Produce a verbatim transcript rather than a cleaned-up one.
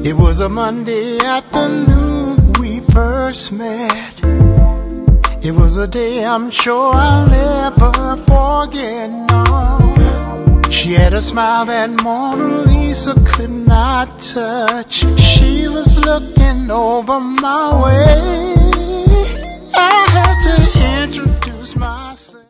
It was a Monday afternoon we first met. It was a day I'm sure I'll never forget, no. She had a smile that Mona Lisa could not touch. She was looking over my way.